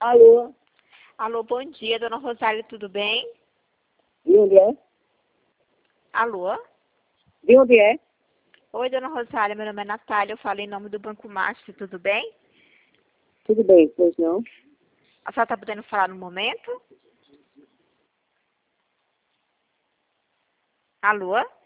Alô? Alô, bom dia, dona Rosália, tudo bem? De onde é? Alô? De onde é? Oi, dona Rosália, meu nome é Natália, eu falo em nome do Banco Master, tudo bem? Tudo bem, pois não? A senhora está podendo falar no momento? Alô?